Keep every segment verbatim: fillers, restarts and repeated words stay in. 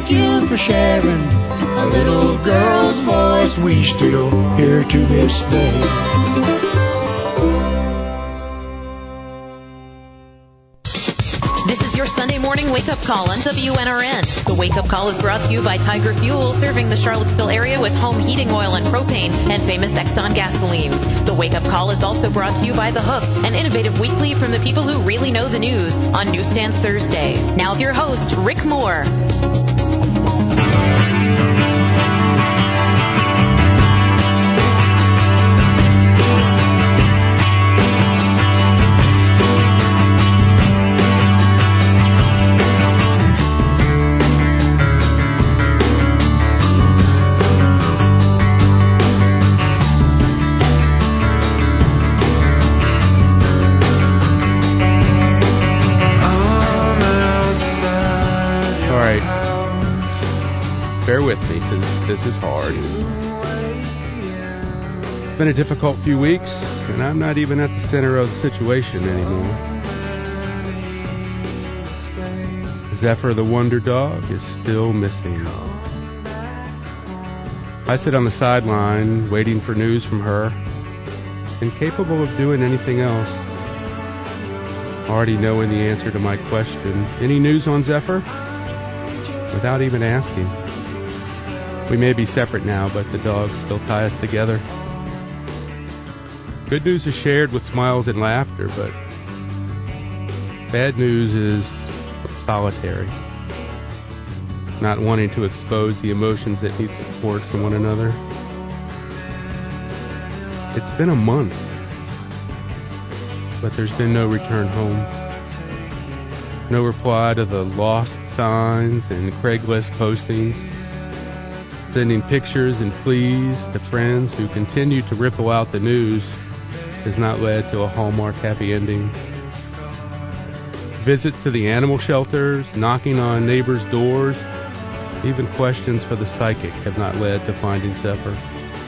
thank you for sharing a little girl's voice we still hear to this day. This is your Sunday morning wake-up call on W N R N. The wake-up call is brought to you by Tiger Fuel, serving the Charlottesville area with home heating oil and propane and famous Exxon gasolines. The wake-up call is also brought to you by The Hook, an innovative weekly from the people who really know the news on Newsstands Thursday. Now your host, Rick Moore. Bear with me, because this is hard. It's been a difficult few weeks, and I'm not even at the center of the situation anymore. Zephyr the Wonder Dog is still missing. I sit on the sideline, waiting for news from her, incapable of doing anything else. Already knowing the answer to my question, any news on Zephyr? Without even asking. We may be separate now, but the dogs still tie us together. Good news is shared with smiles and laughter, but bad news is solitary. Not wanting to expose the emotions that need support from one another. It's been a month, but there's been no return home. No reply to the lost signs and Craigslist postings. Sending pictures and pleas to friends who continue to ripple out the news has not led to a Hallmark happy ending. Visits to the animal shelters, knocking on neighbors' doors, even questions for the psychic have not led to finding Zephyr.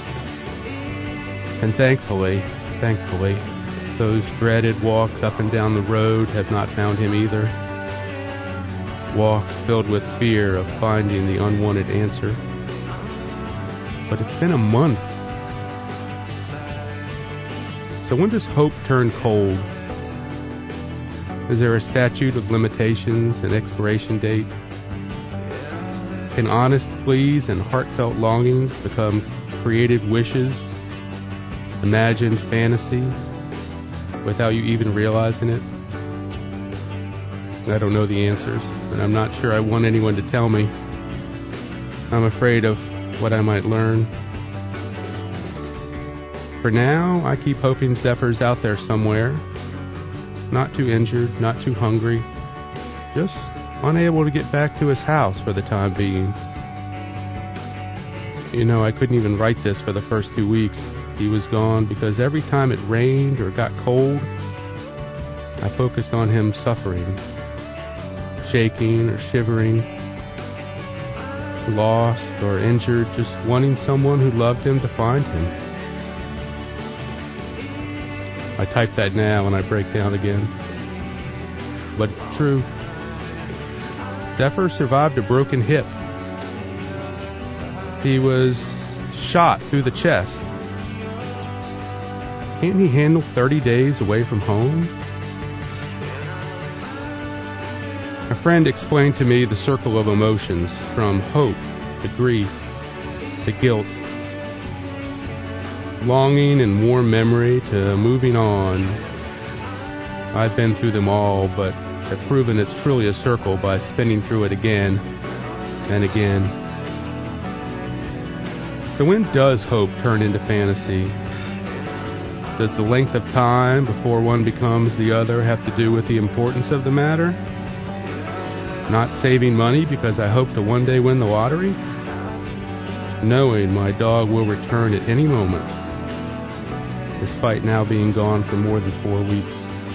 And thankfully, thankfully, those dreaded walks up and down the road have not found him either. Walks filled with fear of finding the unwanted answer. But it's been a month. So when does hope turn cold? Is there a statute of limitations, an expiration date? Can honest pleas and heartfelt longings become creative wishes, imagined fantasies, without you even realizing it? I don't know the answers, and I'm not sure I want anyone to tell me. I'm afraid of what I might learn. For now, I keep hoping Zephyr's out there somewhere. Not too injured, not too hungry. Just unable to get back to his house for the time being. You know, I couldn't even write this for the first two weeks. He was gone because every time it rained or got cold, I focused on him suffering, shaking or shivering, lost or injured, just wanting someone who loved him to find him. I type that now and I break down again. But it's true. Zephyr survived a broken hip. He was shot through the chest. Can't he handle thirty days away from home? A friend explained to me the circle of emotions, from hope to grief to guilt, longing and warm memory to moving on. I've been through them all, but have proven it's truly a circle by spinning through it again and again. So when does hope turn into fantasy? Does the length of time before one becomes the other have to do with the importance of the matter? Not saving money because I hope to one day win the lottery? Knowing my dog will return at any moment, despite now being gone for more than four weeks.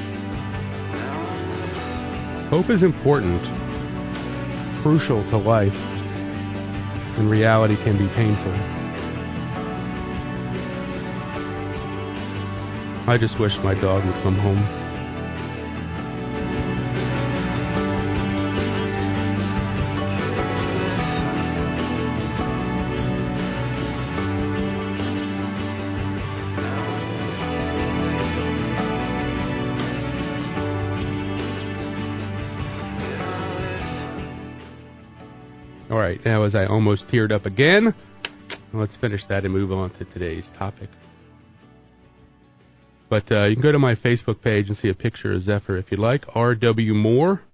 Hope is important, crucial to life, and reality can be painful. I just wish my dog would come home. All right, now as I almost teared up again, let's finish that and move on to today's topic. But uh, you can go to my Facebook page and see a picture of Zephyr if you'd like, R W Moore.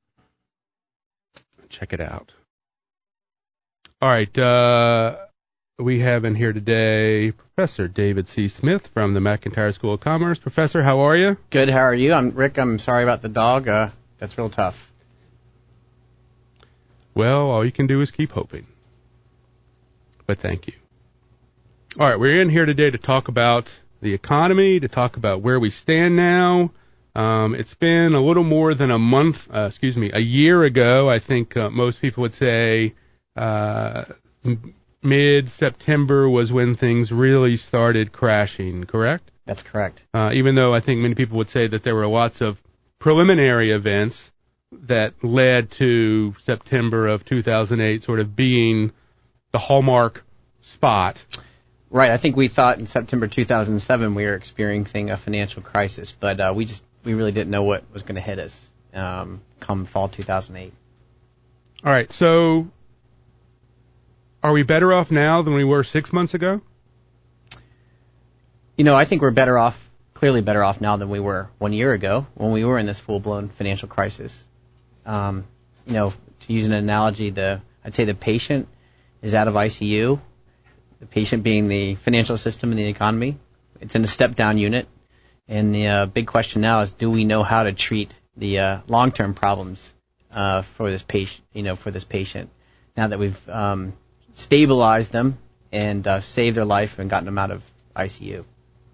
Check it out. All right, uh, we have in here today Professor David C. Smith from the McIntire School of Commerce. Professor, how are you? Good, how are you? I'm Rick. I'm sorry about the dog. Uh, that's real tough. Well, all you can do is keep hoping. But thank you. All right, we're in here today to talk about the economy, to talk about where we stand now. Um, it's been a little more than a month, uh, excuse me, a year ago. I think uh, most people would say uh, m- mid-September was when things really started crashing, correct? That's correct. Uh, even though I think many people would say that there were lots of preliminary events that led to September of two thousand eight sort of being the hallmark spot. Right. I think we thought in September two thousand seven we were experiencing a financial crisis, but uh, we just we really didn't know what was going to hit us um, come fall two thousand eight. All right. So are we better off now than we were six months ago? You know, I think we're better off, clearly better off now than we were one year ago when we were in this full-blown financial crisis. Um, you know, to use an analogy, the I'd say the patient is out of I C U. The patient being the financial system and the economy. It's in a step-down unit. And the uh, big question now is, do we know how to treat the uh, long-term problems uh, for this patient? You know, for this patient, now that we've um, stabilized them and uh, saved their life and gotten them out of I C U.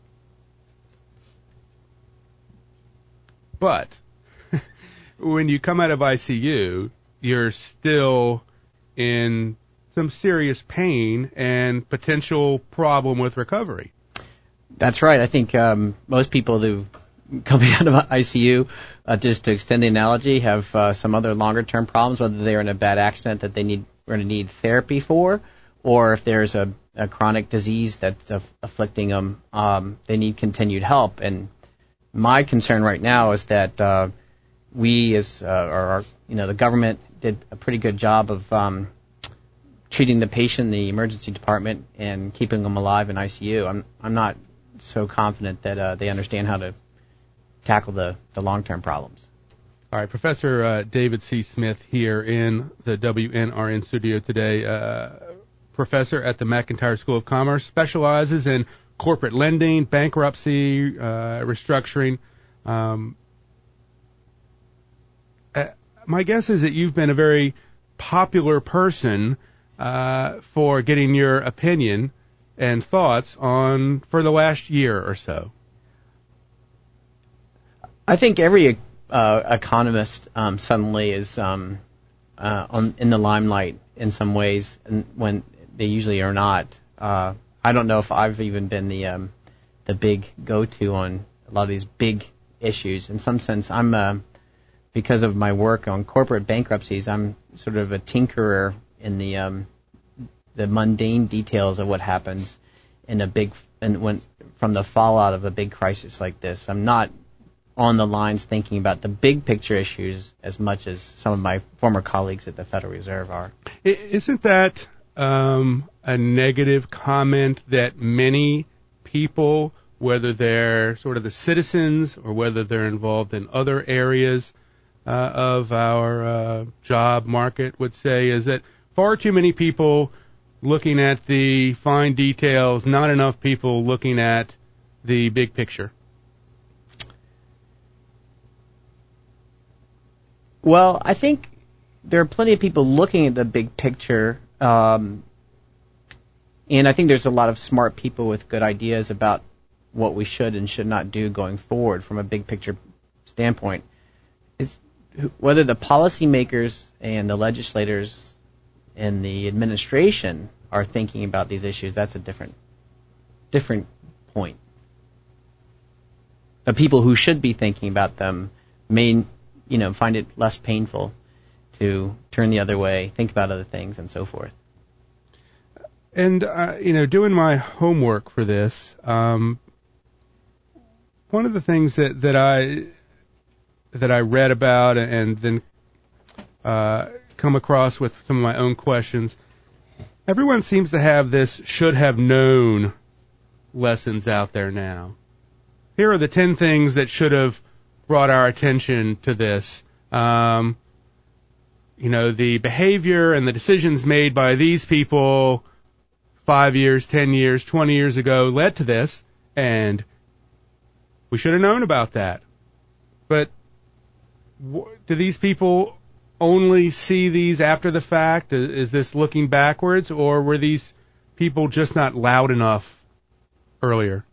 But when you come out of I C U, you're still in some serious pain and potential problem with recovery. That's right. I think um, most people who coming out of I C U, uh, just to extend the analogy, have uh, some other longer-term problems, whether they're in a bad accident that they need are going to need therapy for, or if there's a, a chronic disease that's aff- afflicting them, um, they need continued help. And my concern right now is that uh, we, as uh, or you know, the government did a pretty good job of um, treating the patient in the emergency department and keeping them alive in I C U. I'm I'm not so confident that uh, they understand how to tackle the, the long-term problems. All right, Professor uh, David C. Smith here in the W N R N studio today. Uh, professor at the McIntire School of Commerce, specializes in corporate lending, bankruptcy, uh, restructuring. Um, uh, my guess is that you've been a very popular person uh, for getting your opinion and thoughts on for the last year or so. I think every uh, economist um, suddenly is um, uh, on, in the limelight in some ways, and when they usually are not. Uh, I don't know if I've even been the um, the big go-to on a lot of these big issues. In some sense, I'm uh, because of my work on corporate bankruptcies, I'm sort of a tinkerer in the um, the mundane details of what happens in a big and when from the fallout of a big crisis like this. I'm not on the lines thinking about the big picture issues as much as some of my former colleagues at the Federal Reserve are. Isn't that um, a negative comment that many people, whether they're sort of the citizens or whether they're involved in other areas uh, of our uh, job market, would say, is that far too many people looking at the fine details, not enough people looking at the big picture? Well, I think there are plenty of people looking at the big picture, um, and I think there's a lot of smart people with good ideas about what we should and should not do going forward from a big picture standpoint. It's whether the policymakers and the legislators and the administration are thinking about these issues, that's a different different point. The people who should be thinking about them may, you know, find it less painful to turn the other way, think about other things, and so forth. And, uh, you know, doing my homework for this, um, one of the things that, that I that I read about and then uh, come across with some of my own questions. Everyone seems to have this should have known lessons out there now. Here are the ten things that should have brought our attention to this. Um, you know, the behavior and the decisions made by these people five years, ten years, twenty years ago led to this, and we should have known about that. But w- do these people only see these after the fact? Is, is this looking backwards, or were these people just not loud enough earlier?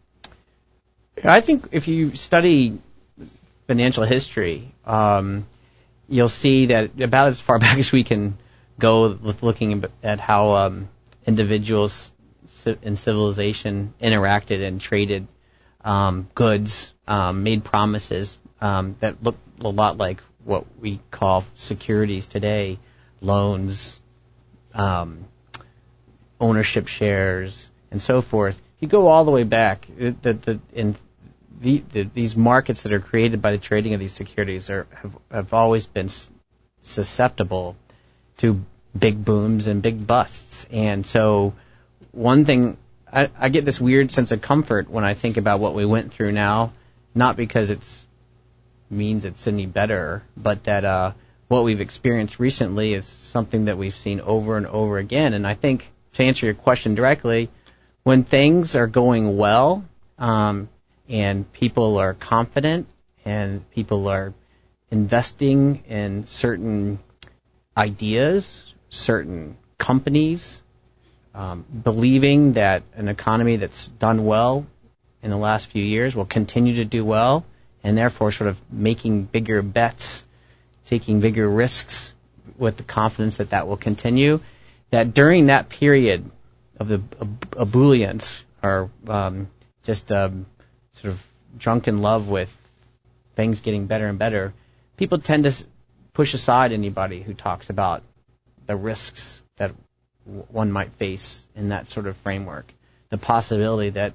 I think if you study financial history, um, you'll see that about as far back as we can go with looking at how um, individuals in civilization interacted and traded um, goods, um, made promises um, that look a lot like what we call securities today, loans, um, ownership shares, and so forth. You go all the way back, the, the, in the, the, these markets that are created by the trading of these securities are have, have always been s- susceptible to big booms and big busts. And so one thing, I, I get this weird sense of comfort when I think about what we went through now, not because it's means it's any better, but that uh, what we've experienced recently is something that we've seen over and over again. And I think, to answer your question directly, when things are going well um, and people are confident and people are investing in certain ideas, certain companies, um, believing that an economy that's done well in the last few years will continue to do well, and therefore sort of making bigger bets, taking bigger risks with the confidence that that will continue, that during that period of the ebullience or um, just um, sort of drunk in love with things getting better and better, people tend to push aside anybody who talks about the risks that w- one might face in that sort of framework, the possibility that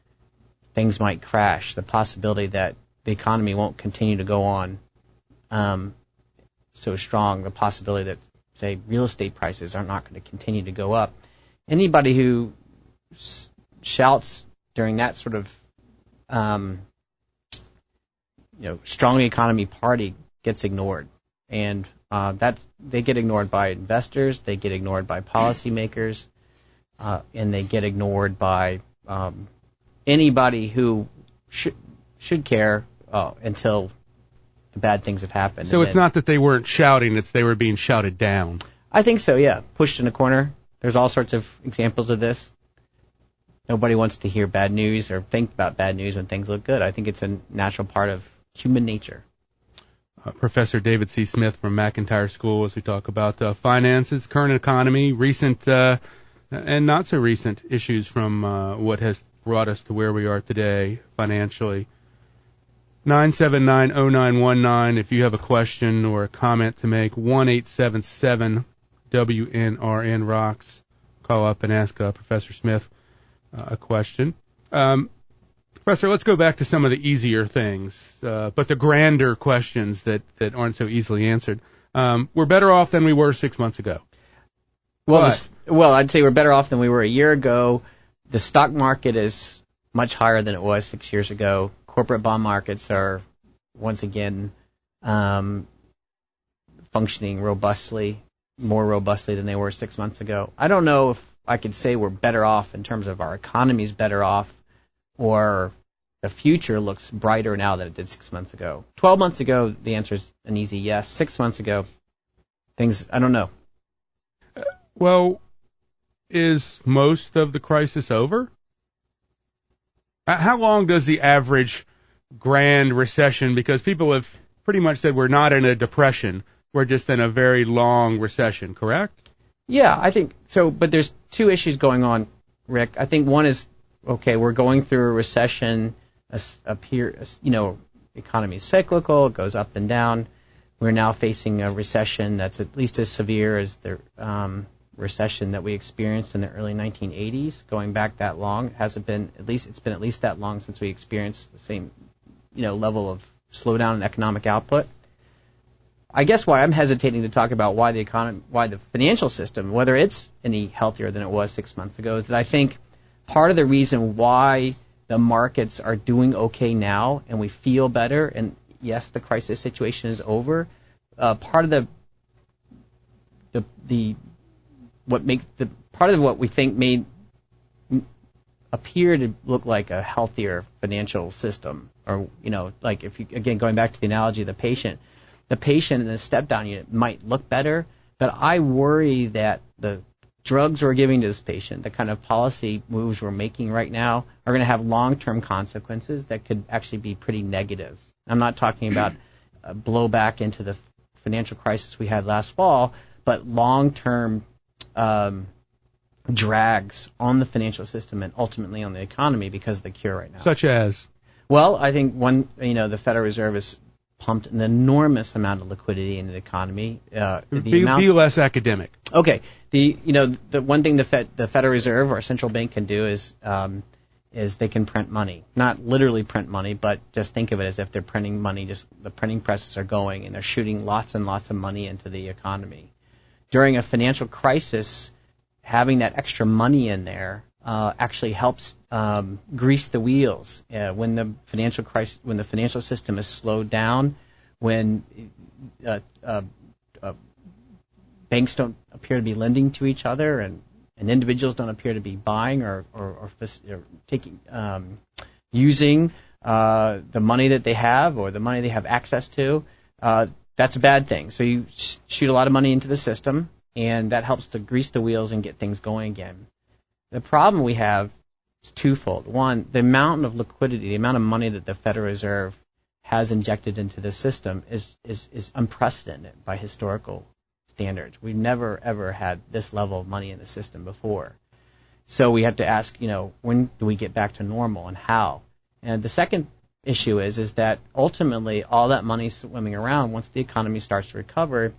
things might crash, the possibility that the economy won't continue to go on um, so strong, the possibility that, say, real estate prices are not going to continue to go up. Anybody who s- shouts during that sort of um, you know, strong economy party gets ignored, and uh, that they get ignored by investors, they get ignored by policymakers, uh, and they get ignored by um, anybody who should should care uh, until the bad things have happened. So And it's then, not that they weren't shouting, it's they were being shouted down. I think so, yeah. Pushed in a corner. There's all sorts of examples of this. Nobody wants to hear bad news or think about bad news when things look good. I think it's a natural part of human nature. Uh, Professor David C. Smith from McIntyre School as we talk about uh, finances, current economy, recent uh, and not so recent issues from uh, what has brought us to where we are today financially. nine seven nine, zero nine one nine if you have a question or a comment to make. one eight seven seven W N R N rocks. Call up and ask uh, Professor Smith uh, a question. Um, Professor, let's go back to some of the easier things, uh, but the grander questions that, that aren't so easily answered. Um, we're better off than we were six months ago. Well, But- this, well, I'd say we're better off than we were a year ago. The stock market is much higher than it was six years ago. Corporate bond markets are once again um, functioning robustly, more robustly than they were six months ago. I don't know if I could say we're better off in terms of our economy's better off, or the future looks brighter now than it did six months ago. Twelve months ago, the answer is an easy yes. Six months ago, things, I don't know. Well, is most of the crisis over? Uh, How long does the average grand recession, because people have pretty much said we're not in a depression, we're just in a very long recession, correct? Yeah, I think so, but there's two issues going on, Rick. I think one is, okay, we're going through a recession, a, s- a peer, a s- you know, economy is cyclical, it goes up and down. We're now facing a recession that's at least as severe as the um, recession that we experienced in the early nineteen eighties, going back that long. It hasn't been, at least, it's been at least that long since we experienced the same, you know, level of slowdown in economic output. I guess why I'm hesitating to talk about why the economy, why the financial system, whether it's any healthier than it was six months ago, is that I think part of the reason why the markets are doing okay now and we feel better, and yes, the crisis situation is over. Uh, part of the the the what makes the part of what we think made appear to look like a healthier financial system, or you know, like if you again going back to the analogy of the patient, the patient in the step down unit might look better, but I worry that the drugs we're giving to this patient, the kind of policy moves we're making right now, are going to have long-term consequences that could actually be pretty negative. I'm not talking about a blowback into the financial crisis we had last fall, but long-term um, drags on the financial system and ultimately on the economy because of the cure right now. Such as? Well, I think one, you know, the Federal Reserve has pumped an enormous amount of liquidity into the economy. Uh, the be, amount, be less academic. Okay. The you know the one thing the Fed, the Federal Reserve or central bank can do is um, is they can print money. Not literally print money, but just think of it as if they're printing money. Just the printing presses are going and they're shooting lots and lots of money into the economy. During a financial crisis, having that extra money in there uh, actually helps um, grease the wheels. Uh, when the financial crisis, when the financial system is slowed down, when uh, uh, uh, banks don't appear to be lending to each other, and, and individuals don't appear to be buying or or, or, or taking um, using uh, the money that they have or the money they have access to, uh, that's a bad thing. So you sh- shoot a lot of money into the system, and that helps to grease the wheels and get things going again. The problem we have is twofold. One, the amount of liquidity, the amount of money that the Federal Reserve has injected into the system is, is, is unprecedented by historical standards. We've never, ever had this level of money in the system before. So we have to ask, you know, when do we get back to normal and how? And the second issue is, is that ultimately all that money swimming around, once the economy starts to recover,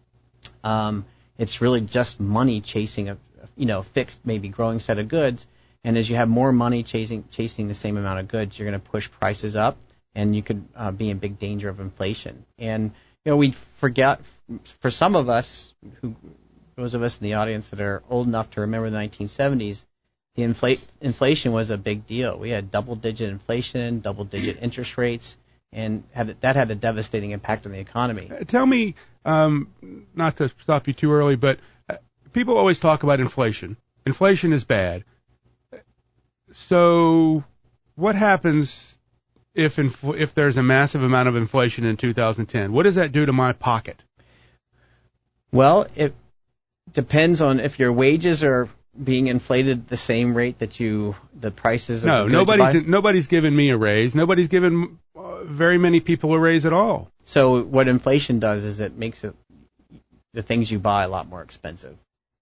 um, it's really just money chasing a, you know, fixed, maybe growing set of goods. And as you have more money chasing chasing the same amount of goods, you're going to push prices up, and you could uh, be in big danger of inflation. And you know, we forget, for some of us, who, those of us in the audience that are old enough to remember the nineteen seventies, the infl- inflation was a big deal. We had double-digit inflation, double-digit interest rates, and had, that had a devastating impact on the economy. Uh, tell me, um, not to stop you too early, but uh, people always talk about inflation. Inflation is bad. So what happens if infl- if there's a massive amount of inflation in two thousand ten? What does that do to my pocket? Well, it depends on if your wages are being inflated at the same rate that you the prices of no the goods nobody's you buy. nobody's given me a raise. Nobody's given uh, very many people a raise at all. So what inflation does is it makes it, the things you buy a lot more expensive.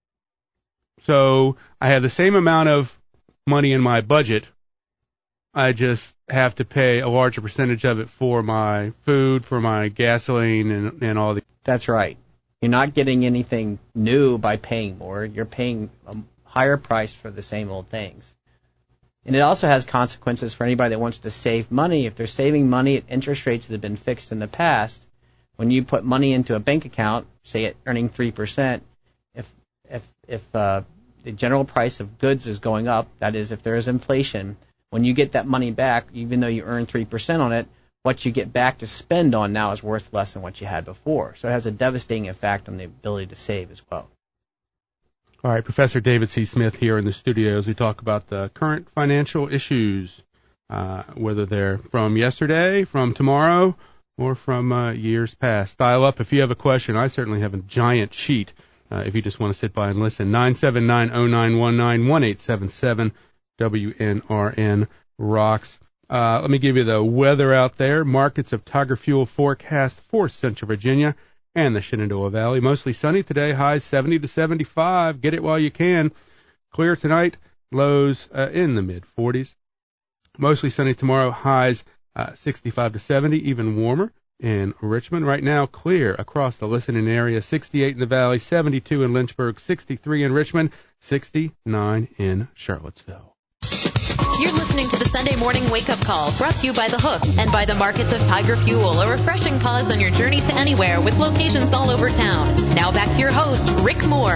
So I have the same amount of money in my budget. I just have to pay a larger percentage of it for my food, for my gasoline, and, and all the. That's right. You're not getting anything new by paying more. You're paying a higher price for the same old things. And it also has consequences for anybody that wants to save money. If they're saving money at interest rates that have been fixed in the past, when you put money into a bank account, say at earning three percent, if if if uh, the general price of goods is going up, that is, if there is inflation, when you get that money back, even though you earn three percent on it, what you get back to spend on now is worth less than what you had before. So it has a devastating effect on the ability to save as well. All right, Professor David C. Smith here in the studio as we talk about the current financial issues, uh, whether they're from yesterday, from tomorrow, or from uh, years past. Dial up if you have a question. I certainly have a giant sheet uh, if you just want to sit by and listen. nine seven nine, oh nine one nine, one eight seven seven, W N R N rocks. Uh, let me give you the weather out there. Markets of Tiger Fuel forecast for Central Virginia and the Shenandoah Valley. Mostly sunny today, highs seventy to seventy-five. Get it while you can. Clear tonight, lows uh, in the mid forties. Mostly sunny tomorrow, highs uh, sixty-five to seventy, even warmer in Richmond. Right now, clear across the listening area, sixty-eight in the Valley, seventy-two in Lynchburg, sixty-three in Richmond, sixty-nine in Charlottesville. You're listening to the Sunday Morning Wake Up Call, brought to you by The Hook and by the markets of Tiger Fuel, a refreshing pause on your journey to anywhere with locations all over town. Now back to your host, Rick Moore.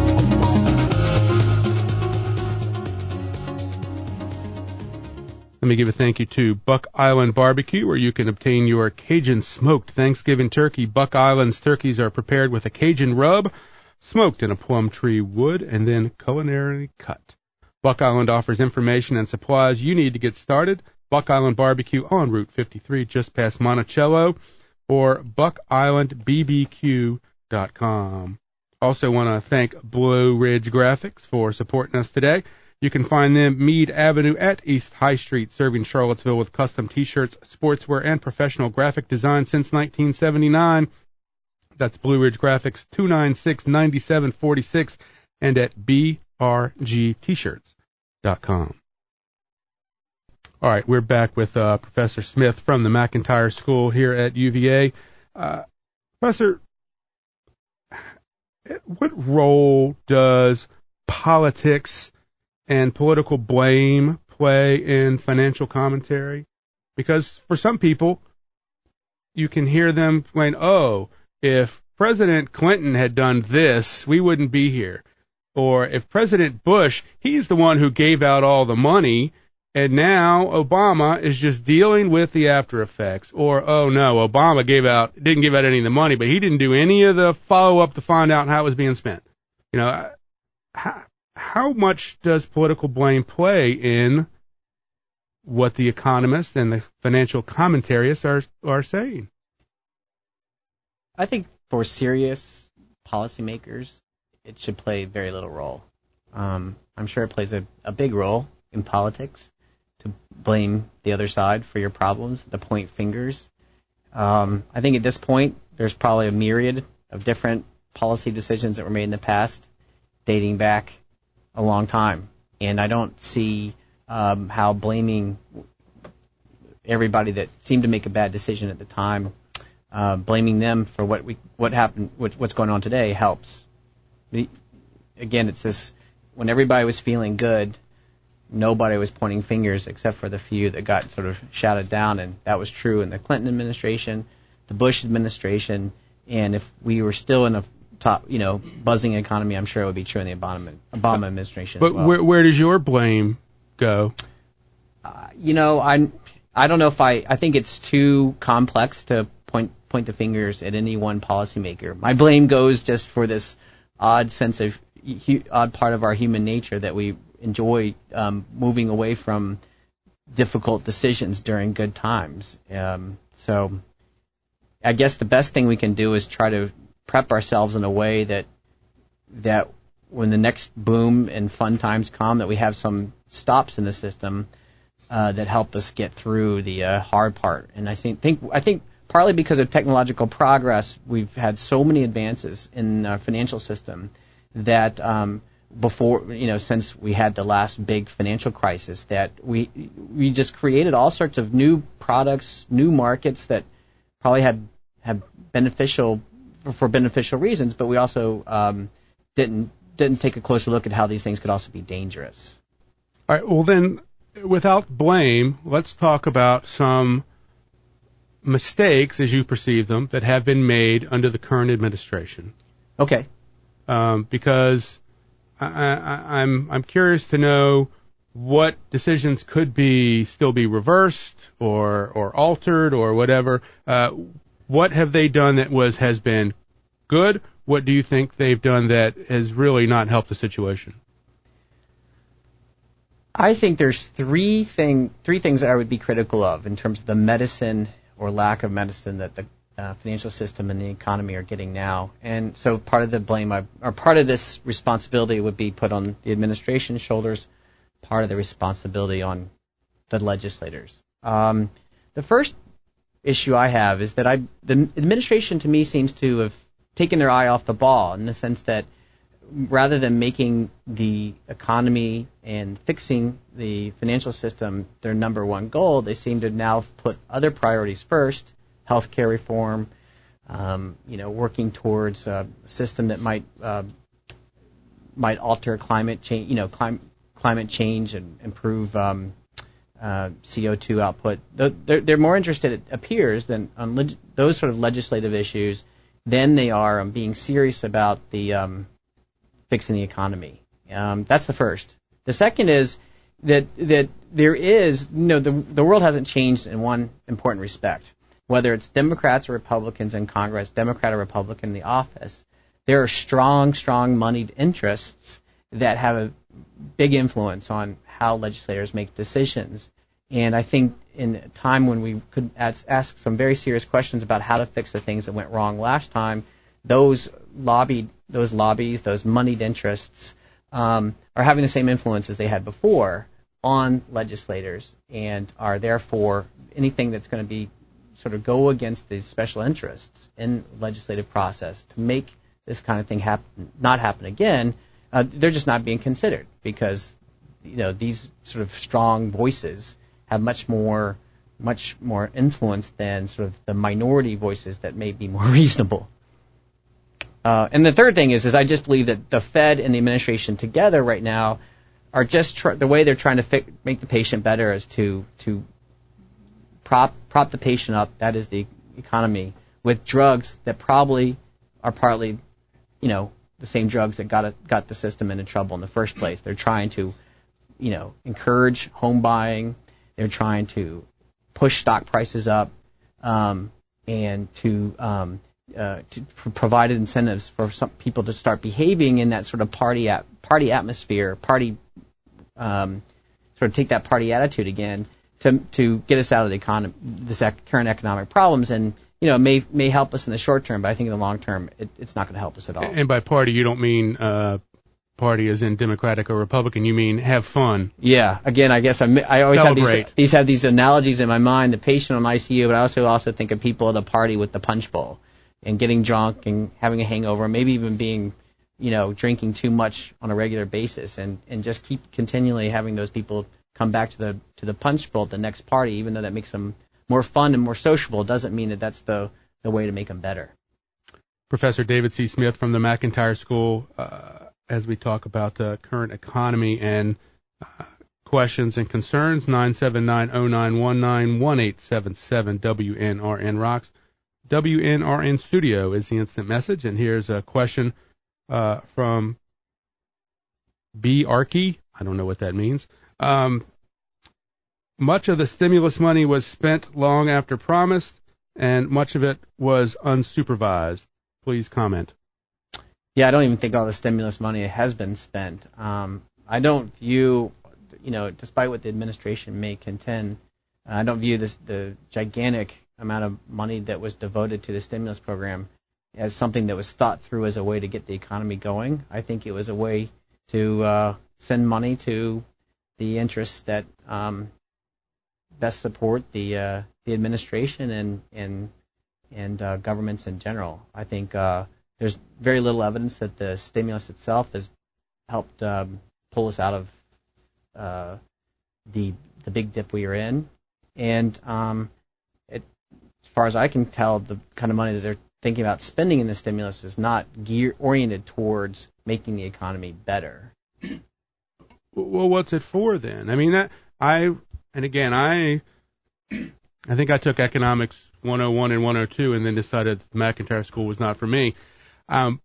Let me give a thank you to Buck Island Barbecue, where you can obtain your Cajun smoked Thanksgiving turkey. Buck Island's turkeys are prepared with a Cajun rub, smoked in a plum tree wood, and then culinarily cut. Buck Island offers information and supplies you need to get started. Buck Island Barbecue on Route fifty-three, just past Monticello, or buck island b b q dot com. Also want to thank Blue Ridge Graphics for supporting us today. You can find them Meade Avenue at East High Street, serving Charlottesville with custom T-shirts, sportswear, and professional graphic design since nineteen seventy-nine. That's Blue Ridge Graphics, two nine six, nine seven four six, and at b r g t shirts dot com. All right, we're back with uh, Professor Smith from the McIntyre School here at U V A. Uh, Professor, what role does politics and political blame play in financial commentary? Because for some people, you can hear them saying, oh, if President Clinton had done this, we wouldn't be here. Or if President Bush, he's the one who gave out all the money, and now Obama is just dealing with the after effects. Or, oh no, Obama gave out, didn't give out any of the money, but he didn't do any of the follow-up to find out how it was being spent. You know, how, how much does political blame play in what the economists and the financial commentarists are are saying? I think for serious policymakers, it should play very little role. Um, I'm sure it plays a, a big role in politics to blame the other side for your problems, to point fingers. Um, I think at this point, there's probably a myriad of different policy decisions that were made in the past, dating back a long time. And I don't see um, how blaming everybody that seemed to make a bad decision at the time, uh, blaming them for what we what happened, what, what's going on today helps. Again, it's this, when everybody was feeling good, nobody was pointing fingers except for the few that got sort of shouted down, and that was true in the Clinton administration, the Bush administration, and if we were still in a top, you know, buzzing economy, I'm sure it would be true in the Obama, Obama administration but as well. where, where does your blame go? Uh, you know, I I don't know if I, I think it's too complex to point point the fingers at any one policymaker. My blame goes just for this odd sense of, odd part of our human nature that we enjoy um, moving away from difficult decisions during good times. Um, so I guess the best thing we can do is try to prep ourselves in a way that that when the next boom and fun times come, that we have some stops in the system uh, that help us get through the uh, hard part. And I think, think I think partly because of technological progress, we've had so many advances in our financial system that um, before, you know, since we had the last big financial crisis, that we we just created all sorts of new products, new markets that probably had have beneficial for, for beneficial reasons, but we also um, didn't didn't take a closer look at how these things could also be dangerous. All right. Well, then, without blame, let's talk about some mistakes, as you perceive them, that have been made under the current administration. Okay. Um, because I, I, I'm I'm curious to know what decisions could be still be reversed or or altered or whatever. Uh, what have they done that was has been good? What do you think they've done that has really not helped the situation? I think there's three thing three things that I would be critical of in terms of the medicine or lack of medicine that the uh, financial system and the economy are getting now. And so part of the blame, I, or part of this responsibility would be put on the administration's shoulders, part of the responsibility on the legislators. Um, the first issue I have is that I, the administration to me seems to have taken their eye off the ball in the sense that rather than making the economy and fixing the financial system their number one goal, they seem to now put other priorities first: healthcare reform, um, you know, working towards a system that might uh, might alter climate change, you know, clim- climate change and improve um, uh, C O two output. They're, they're more interested, it appears, than on leg- those sort of legislative issues than they are on being serious about the um, fixing the economy. Um, that's the first. The second is that that there is, you know, the the world hasn't changed in one important respect. Whether it's Democrats or Republicans in Congress, Democrat or Republican in the office, there are strong, strong moneyed interests that have a big influence on how legislators make decisions. And I think in a time when we could ask, ask some very serious questions about how to fix the things that went wrong last time, those lobbied, those lobbies, those moneyed interests um, are having the same influence as they had before on legislators, and are therefore anything that's going to be sort of go against these special interests in the legislative process to make this kind of thing happen, not happen again, uh, they're just not being considered, because you know these sort of strong voices have much more much more influence than sort of the minority voices that may be more reasonable. Uh, and the third thing is, is I just believe that the Fed and the administration together right now are just tr- the way they're trying to fi- make the patient better is to to prop prop the patient up. That is the economy with drugs that probably are partly, you know, the same drugs that got it, got the system into trouble in the first place. They're trying to, you know, encourage home buying. They're trying to push stock prices up, um, and to um, uh, to provide incentives for some people to start behaving in that sort of party at, party atmosphere, party um, sort of take that party attitude again to to get us out of the economy, this ec- current economic problems, and you know may may help us in the short term, but I think in the long term it, it's not going to help us at all. And by party, you don't mean uh, party as in Democratic or Republican. You mean have fun. Yeah. Again, I guess I, I always Celebrate. have these these have these analogies in my mind. The patient on I C U, but I also also think of people at a party with the punch bowl and getting drunk and having a hangover, maybe even being, you know, drinking too much on a regular basis, and, and just keep continually having those people come back to the to the punch bowl at the next party, even though that makes them more fun and more sociable, doesn't mean that that's the, the way to make them better. Professor David C. Smith from the McIntyre School, uh, as we talk about the current economy and uh, questions and concerns, nine seven nine, oh nine one nine, one eight seven seven W N R N Rocks. W N R N Studio is the instant message, and here's a question uh, from B. Arkey. I don't know what that means. Um, much of the stimulus money was spent long after promised, and much of it was unsupervised. Please comment. Yeah, I don't even think all the stimulus money has been spent. Um, I don't view, you know, despite what the administration may contend, I don't view this, the gigantic amount of money that was devoted to the stimulus program as something that was thought through as a way to get the economy going. I think it was a way to uh, send money to the interests that um, best support the uh, the administration and and and uh, governments in general. I think uh, there's very little evidence that the stimulus itself has helped um, pull us out of uh, the the big dip we are in, and um, it, as far as I can tell, the kind of money that they're thinking about spending in the stimulus is not gear oriented towards making the economy better. Well, what's it for then? I mean, that I and again, I I think I took economics one oh one and one oh two, and then decided the McIntyre School was not for me. Um,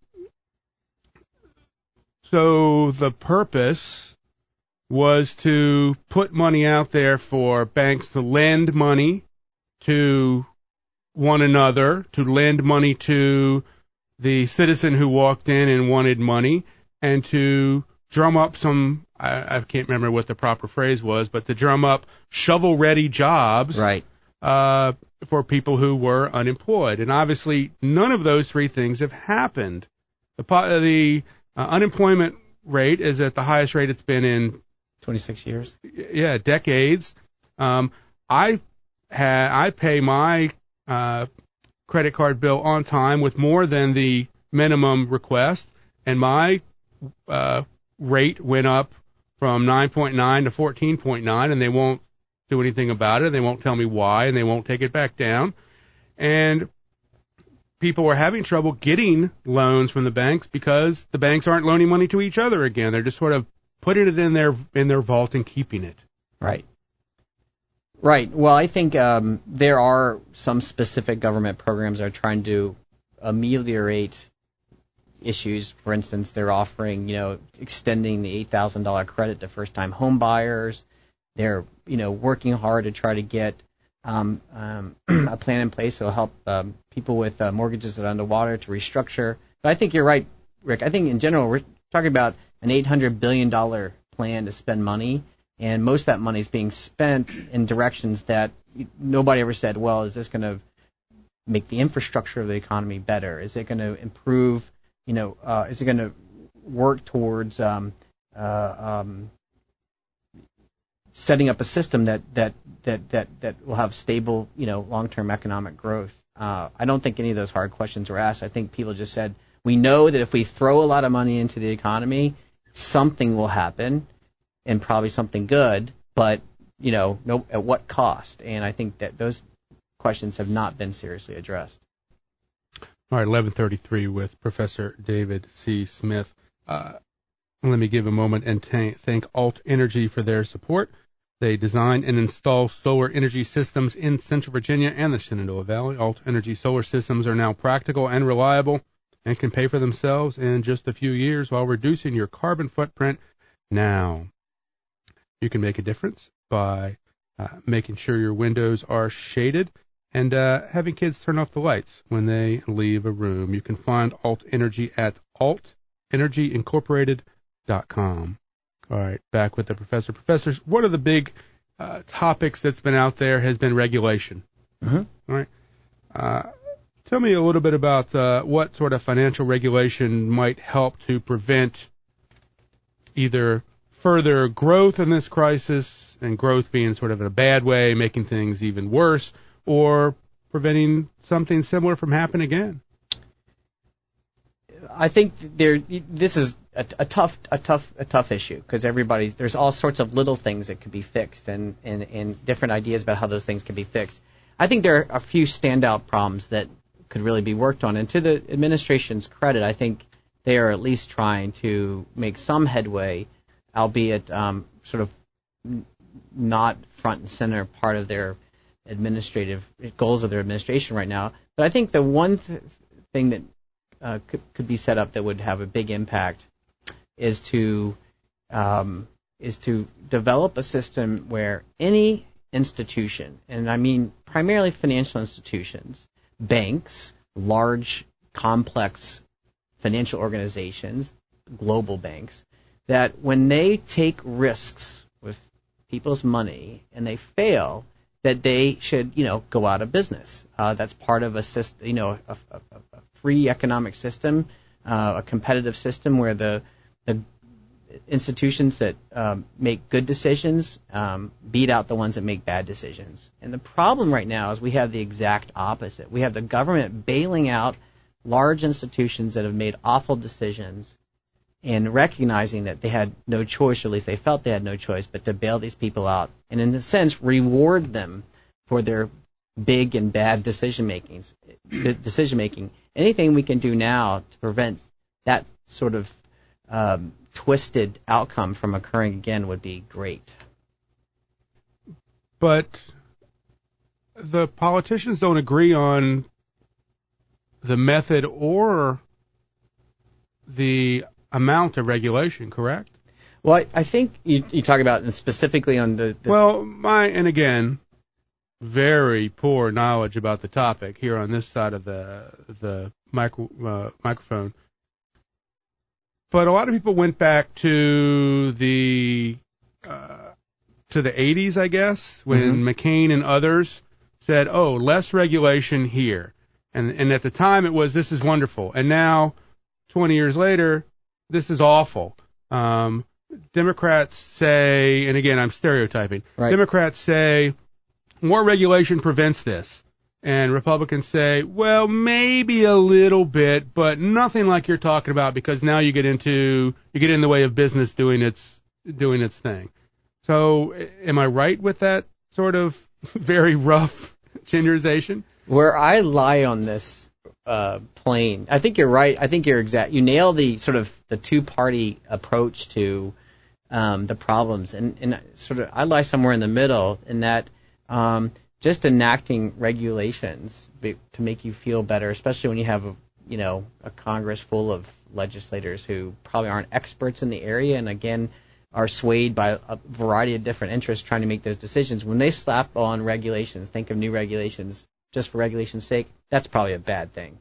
so the purpose was to put money out there for banks to lend money to one another, to lend money to the citizen who walked in and wanted money, and to drum up some, I, I can't remember what the proper phrase was, but to drum up shovel-ready jobs Right. uh, for people who were unemployed. And obviously, none of those three things have happened. The, po- the uh, unemployment rate is at the highest rate it's been in twenty-six years. Yeah, decades. Um, I ha- I pay my uh, credit card bill on time with more than the minimum request, and my uh, rate went up from nine point nine to fourteen point nine, and they won't do anything about it. They won't tell me why, and they won't take it back down. And people are having trouble getting loans from the banks because the banks aren't loaning money to each other again. They're just sort of putting it in their in their vault and keeping it. Right. Right. Well, I think um, there are some specific government programs that are trying to ameliorate issues. For instance, they're offering, you know, extending the eight thousand dollars credit to first-time home buyers. They're, you know, working hard to try to get um, um, a plan in place that will help um, people with uh, mortgages that are underwater to restructure. But I think you're right, Rick. I think in general we're talking about an eight hundred billion dollars plan to spend money, and most of that money is being spent in directions that nobody ever said, well, is this going to make the infrastructure of the economy better? Is it going to improve, you know, uh, is it going to work towards um, uh, um, setting up a system that, that, that, that, that will have stable, you know, long-term economic growth? Uh, I don't think any of those hard questions were asked. I think people just said, we know that if we throw a lot of money into the economy, something will happen, and probably something good, but, you know, no, at what cost? And I think that those questions have not been seriously addressed. All right, eleven thirty-three with Professor David C. Smith. Uh, let me give a moment and t- thank Alt Energy for their support. They design and install solar energy systems in Central Virginia and the Shenandoah Valley. Alt Energy solar systems are now practical and reliable and can pay for themselves in just a few years while reducing your carbon footprint now. You can make a difference by uh, making sure your windows are shaded and uh, having kids turn off the lights when they leave a room. You can find Alt Energy at alt energy incorporated dot com. All right, back with the professor. Professors, one of the big uh, topics that's been out there has been regulation. Mm-hmm. All right. Uh, tell me a little bit about uh, what sort of financial regulation might help to prevent either further growth in this crisis, and growth being sort of in a bad way, making things even worse, or preventing something similar from happening again. I think there. This is a, a tough, a tough, a tough issue because everybody. There's all sorts of little things that could be fixed, and, and, and different ideas about how those things can be fixed. I think there are a few standout problems that could really be worked on, and to the administration's credit, I think they are at least trying to make some headway, albeit um, sort of n- not front and center part of their administrative goals of their administration right now. But I think the one th- thing that uh, could, could be set up that would have a big impact is to um, is to develop a system where any institution, and I mean primarily financial institutions, banks, large, complex financial organizations, global banks, that when they take risks with people's money and they fail, that they should, you know, go out of business. Uh, that's part of a system, you know, a, a, a free economic system, uh, a competitive system where the the institutions that um, make good decisions um, beat out the ones that make bad decisions. And the problem right now is we have the exact opposite. We have the government bailing out large institutions that have made awful decisions and recognizing that they had no choice, or at least they felt they had no choice, but to bail these people out and, in a sense, reward them for their big and bad decision makings. Decision making. Anything we can do now to prevent that sort of um, twisted outcome from occurring again would be great. But the politicians don't agree on the method or the amount of regulation, correct? Well, I, I think you, you talk about and specifically on the. This well, my and again, very poor knowledge about the topic here on this side of the the micro, uh, microphone. But a lot of people went back to the uh, to the eighties, I guess, when mm-hmm. McCain and others said, "Oh, less regulation here," and and at the time it was, "This is wonderful," and now, twenty years later, this is awful. Um, Democrats say, and again, I'm stereotyping. Right. Democrats say more regulation prevents this. And Republicans say, well, maybe a little bit, but nothing like you're talking about, because now you get into you get in the way of business doing its doing its thing. So, am I right with that sort of very rough generalization? Where I lie on this uh, plane, I think you're right. I think you're exact. You nail the sort of the two-party approach to um, the problems, and, and sort of I lie somewhere in the middle in that Um, just enacting regulations be, to make you feel better, especially when you have a you know a Congress full of legislators who probably aren't experts in the area, and again are swayed by a variety of different interests trying to make those decisions. When they slap on regulations, think of new regulations just for regulation's sake, that's probably a bad thing.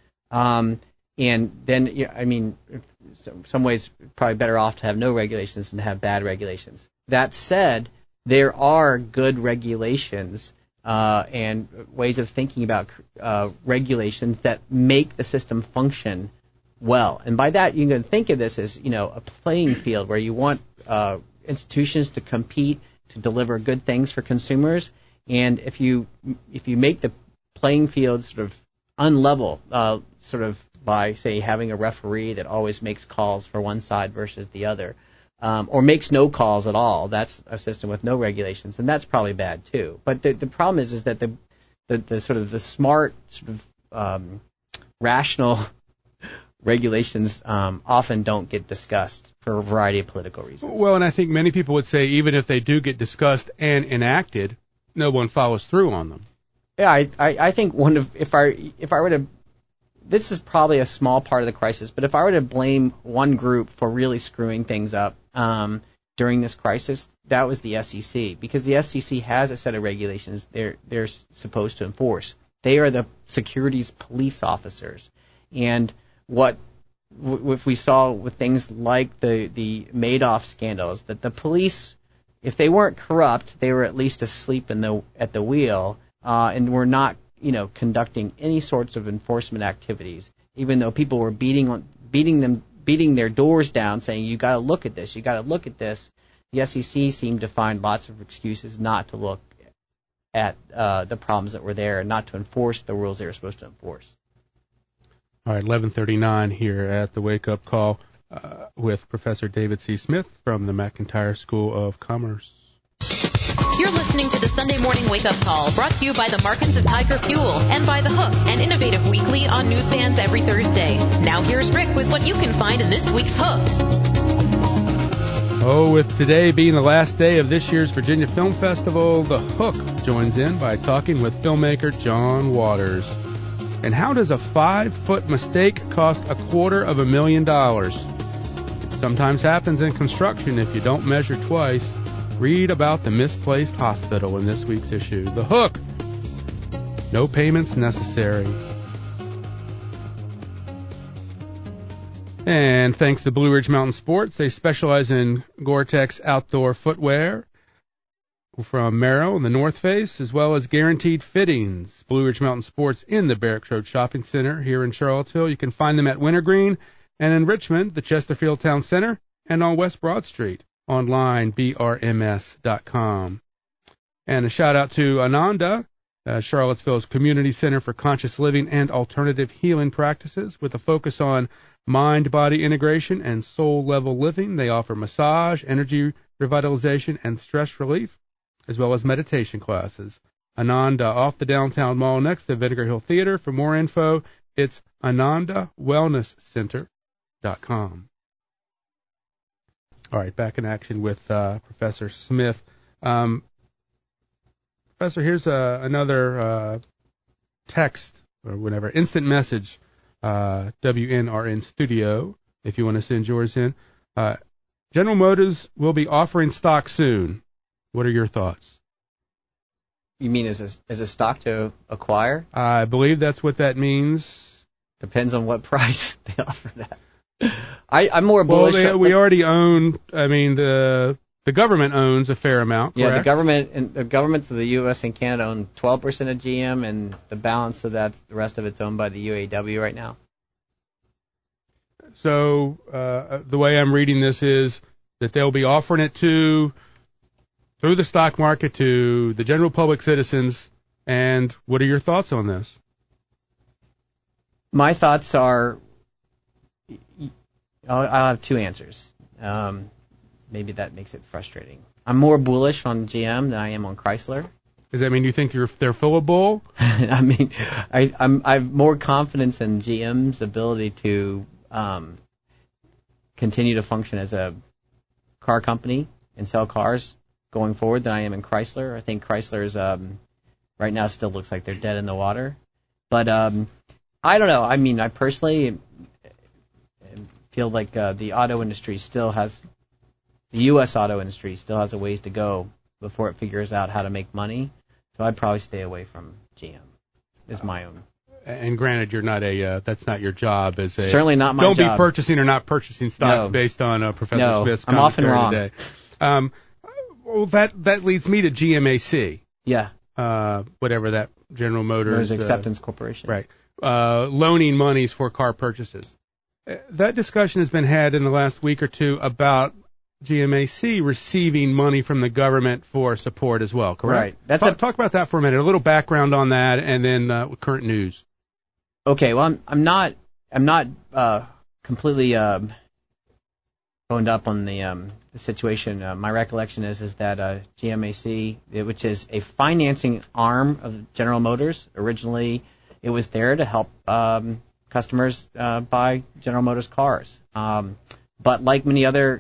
Um, and then, yeah, I mean, in some ways, probably better off to have no regulations than to have bad regulations. That said, there are good regulations uh, and ways of thinking about uh, regulations that make the system function well. And by that, you can think of this as, you know, a playing field where you want uh, institutions to compete to deliver good things for consumers. And if you if you make the playing field sort of unlevel, uh, sort of by, say, having a referee that always makes calls for one side versus the other, um, or makes no calls at all, that's a system with no regulations, and that's probably bad too. But the, the problem is is that the, the, the sort of the smart, sort of um, rational regulations um, often don't get discussed for a variety of political reasons. Well, and I think many people would say even if they do get discussed and enacted, no one follows through on them. Yeah, I, I, I think one of if I if I were to, this is probably a small part of the crisis, but if I were to blame one group for really screwing things up um, during this crisis, that was the S E C, because the S E C has a set of regulations they're they're supposed to enforce. They are the securities police officers, and what w- if we saw with things like the the Madoff scandals, that the police, if they weren't corrupt, they were at least asleep in the at the wheel. Uh, and were not, you know, conducting any sorts of enforcement activities, even though people were beating on, beating them, beating their doors down, saying, "You got to look at this, you got to look at this." The S E C seemed to find lots of excuses not to look at uh, the problems that were there and not to enforce the rules they were supposed to enforce. All right, eleven thirty-nine here at the Wake Up Call uh, with Professor David C. Smith from the McIntire School of Commerce. You're listening to the Sunday Morning Wake Up Call, brought to you by the Markins of Tiger Fuel and by The Hook, an innovative weekly on newsstands every Thursday. Now here's Rick with what you can find in this week's Hook. Oh, with today being the last day of this year's Virginia Film Festival, The Hook joins in by talking with filmmaker John Waters. And how does a five-foot mistake cost a quarter of a million dollars? It sometimes happens in construction if you don't measure twice. Read about the misplaced hospital in this week's issue. The Hook. No payments necessary. And thanks to Blue Ridge Mountain Sports, they specialize in Gore-Tex outdoor footwear from Merrell and the North Face, as well as guaranteed fittings. Blue Ridge Mountain Sports in the Barracks Road Shopping Center here in Charlottesville. You can find them at Wintergreen, and in Richmond, the Chesterfield Town Center, and on West Broad Street. Online, B R M S dot com. And a shout out to Ananda, uh, Charlottesville's Community Center for Conscious Living and Alternative Healing Practices, with a focus on mind-body integration and soul-level living. They offer massage, energy revitalization, and stress relief, as well as meditation classes. Ananda, off the downtown mall next to Vinegar Hill Theater. For more info, it's ananda wellness center dot com. All right, back in action with uh, Professor Smith. Um, Professor, here's uh, another uh, text or whatever, instant message, uh, W N R N Studio, if you want to send yours in. Uh, General Motors will be offering stock soon. What are your thoughts? You mean as a, as a stock to acquire? I believe that's what that means. Depends on what price they offer that. I, I'm more well, bullish. They, on, we like, already own. I mean, the the government owns a fair amount. Yeah, correct? the government and the governments of the U S and Canada own twelve percent of G M, and the balance of that, the rest of it's owned by the U A W right now. So uh, the way I'm reading this is that they'll be offering it to through the stock market to the general public citizens. And what are your thoughts on this? My thoughts are. I'll, I'll have two answers. Um, maybe that makes it frustrating. I'm more bullish on G M than I am on Chrysler. Does that mean you think you're, they're full of bull? I mean, I, I'm, I have more confidence in G M's ability to um, continue to function as a car company and sell cars going forward than I am in Chrysler. I think Chrysler's um, right now still looks like they're dead in the water. But um, I don't know. I mean, I personally feel like uh, the auto industry still has, the U S auto industry still has a ways to go before it figures out how to make money. So I'd probably stay away from G M. Is my own. And granted, you're not a uh, that's not your job as a certainly not my don't job. Don't be purchasing or not purchasing stocks no. based on uh, Professor no, Smith's I'm often commentary wrong. today. Um, well, that that leads me to G M A C. Yeah. Uh, whatever that General Motors Motors uh, Acceptance Corporation. Right. Uh, loaning monies for car purchases. Uh, that discussion has been had in the last week or two about G M A C receiving money from the government for support as well, correct? Right. That's talk, a, talk about that for a minute. A little background on that, and then uh, current news. Okay. Well, I'm I'm not I'm not uh, completely um, boned up on the um, the situation. Uh, my recollection is is that uh, G M A C, which is a financing arm of General Motors, originally it was there to help um, customers uh, buy General Motors cars. Um, but like many other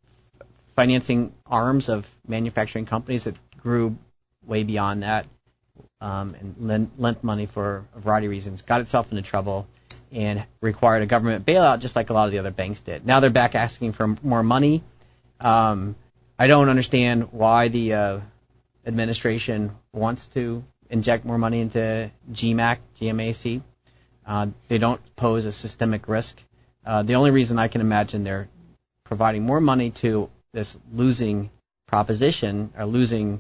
financing arms of manufacturing companies, it grew way beyond that um, and lent, lent money for a variety of reasons, got itself into trouble, and required a government bailout just like a lot of the other banks did. Now they're back asking for more money. Um, I don't understand why the uh, administration wants to inject more money into G M A C, G M A C. Uh, they don't pose a systemic risk. Uh, the only reason I can imagine they're providing more money to this losing proposition, or losing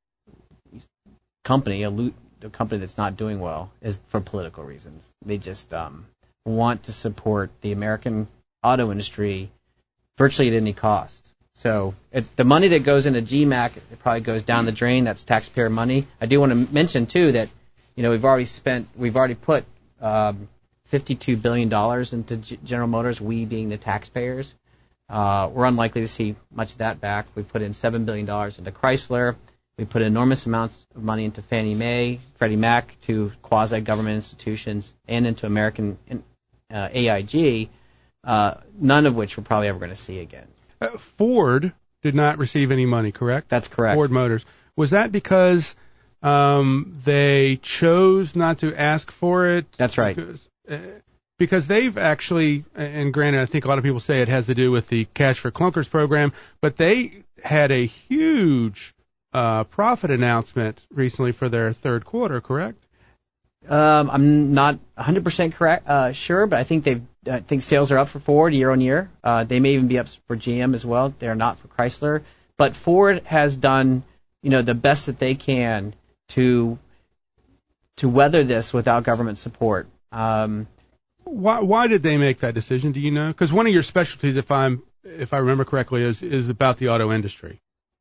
company, a, lo- a company that's not doing well, is for political reasons. They just um, want to support the American auto industry virtually at any cost. So it, the money that goes into G M A C, it probably goes down the drain. That's taxpayer money. I do want to mention too that you know we've already spent, we've already put um, fifty-two billion dollars into G- General Motors. We being the taxpayers. Uh, we're unlikely to see much of that back. We put in seven billion dollars into Chrysler. We put enormous amounts of money into Fannie Mae, Freddie Mac, to quasi-government institutions, and into American uh, A I G, uh, none of which we're probably ever going to see again. Uh, Ford did not receive any money, correct? That's correct. Ford Motors. Was that because um, they chose not to ask for it? That's right. Because, uh, because they've actually, and granted, I think a lot of people say it has to do with the Cash for Clunkers program, but they had a huge uh, profit announcement recently for their third quarter, correct? Um, I'm not one hundred percent correct, uh, sure, but I think they've, I think sales are up for Ford year on year. Uh, they may even be up for G M as well. They're not for Chrysler. But Ford has done, you know, the best that they can to to weather this without government support. Um, why why did they make that decision? Do you know? Because one of your specialties, if I'm if I remember correctly, is is about the auto industry.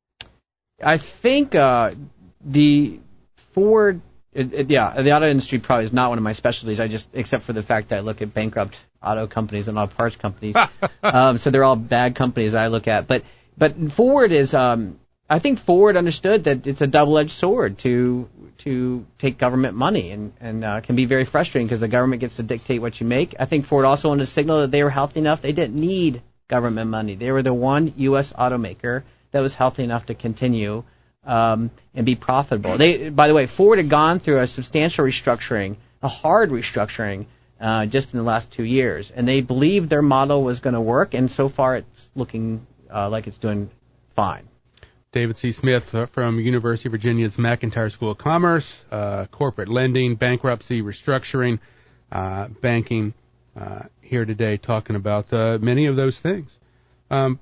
I think uh, the Ford. It, it, yeah, the auto industry probably is not one of my specialties. I just, except for the fact that I look at bankrupt auto companies and auto parts companies. um, so they're all bad companies I look at. But but Ford is, um, I think Ford understood that it's a double-edged sword to to take government money, and and uh, can be very frustrating because the government gets to dictate what you make. I think Ford also wanted to signal that they were healthy enough; they didn't need government money. They were the one U S automaker that was healthy enough to continue. Um, and be profitable. They, by the way, Ford had gone through a substantial restructuring, a hard restructuring, uh, just in the last two years, and they believed their model was going to work, and so far it's looking uh, like it's doing fine. David C. Smith uh, from University of Virginia's McIntire School of Commerce, uh, corporate lending, bankruptcy, restructuring, uh, banking, uh, here today talking about uh, many of those things. Um,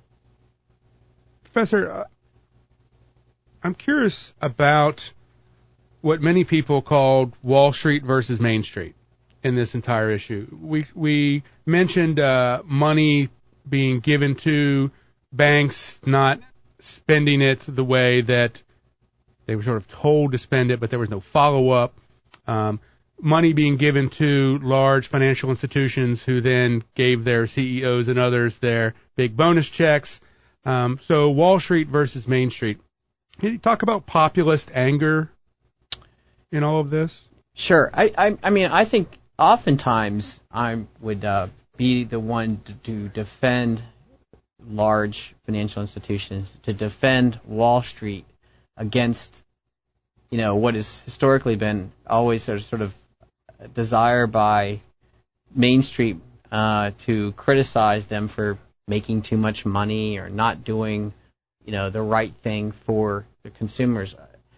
Professor, uh, I'm curious about what many people called Wall Street versus Main Street in this entire issue. We we mentioned uh, money being given to banks, not spending it the way that they were sort of told to spend it, but there was no follow-up. Um, money being given to large financial institutions who then gave their C E Os and others their big bonus checks. Um, so Wall Street versus Main Street. Can you talk about populist anger in all of this? Sure. I, I, I mean, I think oftentimes I would uh, be the one to, to defend large financial institutions to defend Wall Street against, you know, what has historically been always a sort of desire by Main Street uh, to criticize them for making too much money or not doing, you know, the right thing for the consumers.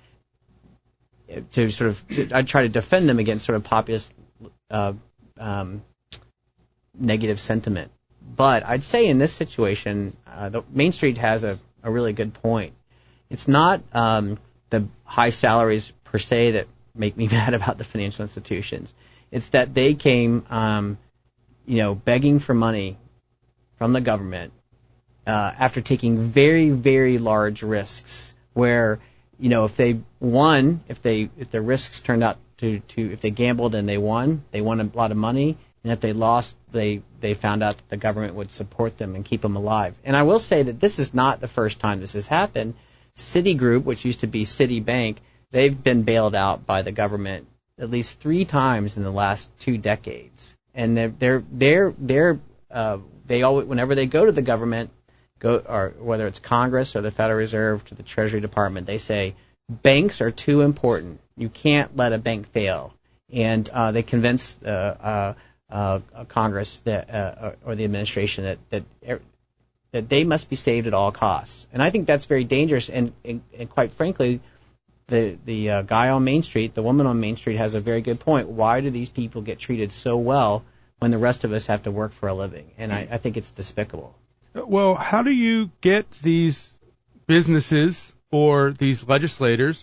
To sort of, to, I try to defend them against sort of populist uh, um, negative sentiment. But I'd say in this situation, uh, the Main Street has a, a really good point. It's not um, the high salaries per se that make me mad about the financial institutions. It's that they came, um, you know, begging for money from the government uh, after taking very, very large risks. Where, you know, if they won, if they if the risks turned out to, to if they gambled and they won, they won a lot of money. And if they lost, they, they found out that the government would support them and keep them alive. And I will say that this is not the first time this has happened. Citigroup, which used to be Citibank, they've been bailed out by the government at least three times in the last two decades. And they're they're they're, they're uh, they always, whenever they go to the government, go or whether it's Congress or the Federal Reserve to the Treasury Department, they say banks are too important. You can't let a bank fail. And uh, they convince uh, uh, Uh, Congress that, uh, or the administration that, that that they must be saved at all costs, and I think that's very dangerous. And, and, and quite frankly, the the uh, guy on Main Street, the woman on Main Street, has a very good point. Why do these people get treated so well when the rest of us have to work for a living? And I, I think it's despicable. Well, how do you get these businesses or these legislators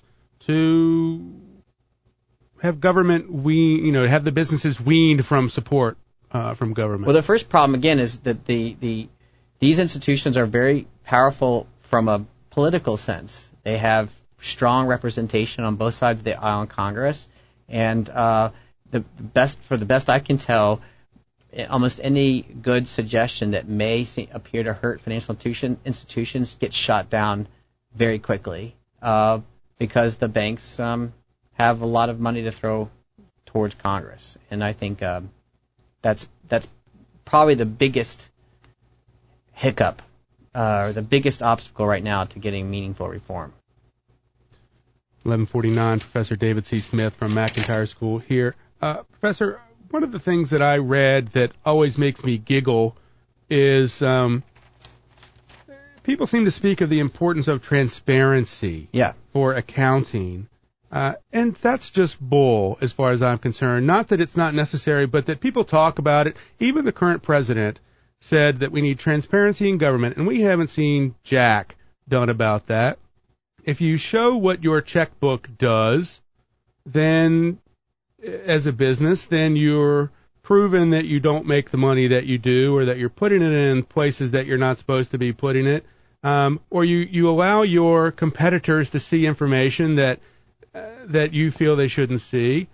to have government we you know have the businesses weaned from support uh, from government? Well, the first problem again is that the the these institutions are very powerful from a political sense. They have strong representation on both sides of the aisle in Congress, and uh, the best for the best I can tell, almost any good suggestion that may see, appear to hurt financial institution, institutions gets shot down very quickly uh, because the banks Um, have a lot of money to throw towards Congress, and I think um, that's that's probably the biggest hiccup, uh, or the biggest obstacle right now to getting meaningful reform. eleven forty-nine, Professor David C. Smith from McIntyre School here. Uh, Professor, one of the things that I read that always makes me giggle is um, people seem to speak of the importance of transparency yeah. for accounting. Uh, and that's just bull as far as I'm concerned. Not that it's not necessary, but that people talk about it. Even the current president said that we need transparency in government, and we haven't seen jack done about that. If you show what your checkbook does, then as a business, then you're proven that you don't make the money that you do, or that you're putting it in places that you're not supposed to be putting it, um, or you, you allow your competitors to see information that that you feel they shouldn't see.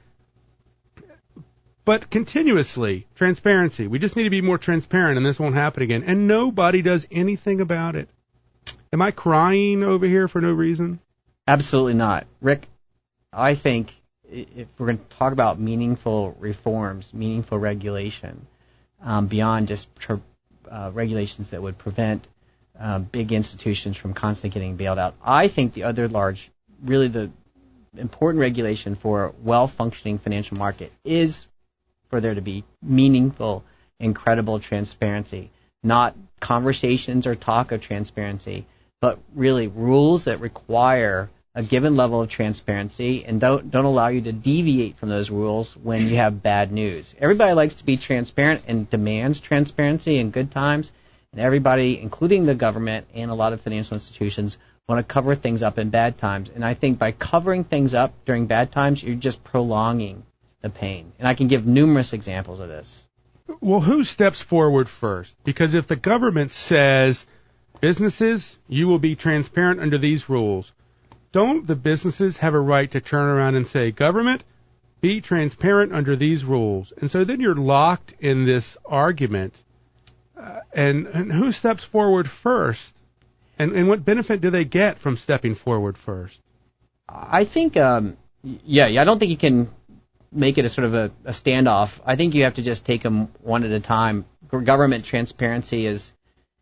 But continuously, transparency. We just need to be more transparent, and this won't happen again. And nobody does anything about it. Am I crying over here for no reason? Absolutely not. Rick, I think if we're going to talk about meaningful reforms, meaningful regulation, um, beyond just uh, regulations that would prevent uh, big institutions from constantly getting bailed out, I think the other large, really the important regulation for a well-functioning financial market is for there to be meaningful and credible transparency, not conversations or talk of transparency, but really rules that require a given level of transparency and don't don't allow you to deviate from those rules when you have bad news. Everybody likes to be transparent and demands transparency in good times, and everybody, including the government and a lot of financial institutions, want to cover things up in bad times. And I think by covering things up during bad times, you're just prolonging the pain. And I can give numerous examples of this. Well, who steps forward first? Because if the government says, businesses, you will be transparent under these rules, don't the businesses have a right to turn around and say, government, be transparent under these rules? And so then you're locked in this argument. Uh, and, and who steps forward first? And, and what benefit do they get from stepping forward first? I think, um, yeah, yeah, I don't think you can make it a sort of a, a standoff. I think you have to just take them one at a time. Government transparency is